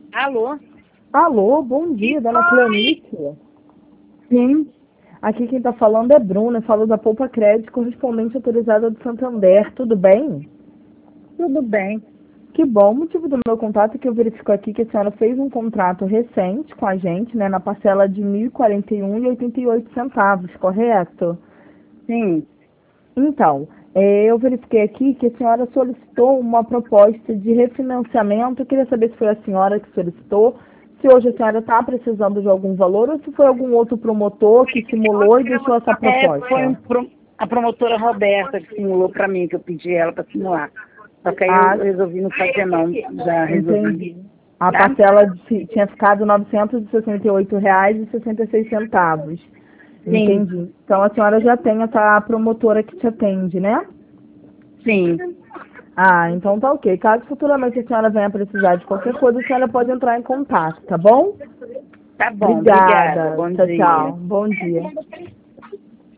Alô? Alô, bom dia, dona Cleonice. Sim, Aqui quem está falando é Bruna, falo da Poupa Crédito, correspondente autorizada do Santander, tudo bem? tudo bem. Que bom, o motivo do meu contato é que eu verifico aqui que a senhora fez um contrato recente com a gente, né, na parcela de R$ 1.041,88, correto? Sim, Então, eu verifiquei aqui que a senhora solicitou uma proposta de refinanciamento. Eu queria saber se foi a senhora que solicitou, se hoje a senhora está precisando de algum valor ou se foi algum outro promotor que simulou e deixou essa foi proposta. a promotora Roberta que simulou para mim, que eu pedi ela para simular. Só que aí eu Ah, resolvi não fazer não, já resolvi. entendi. A Tá? parcela tinha ficado R$ 968,66. Sim, Entendi. Então a senhora já tem essa promotora que te atende, né? sim. Ah, então tá ok. Caso futuramente a senhora venha precisar de qualquer coisa, a senhora pode entrar em contato, tá bom? Tá bom, obrigada. Obrigada. Bom Tchau, dia. tchau. Bom dia.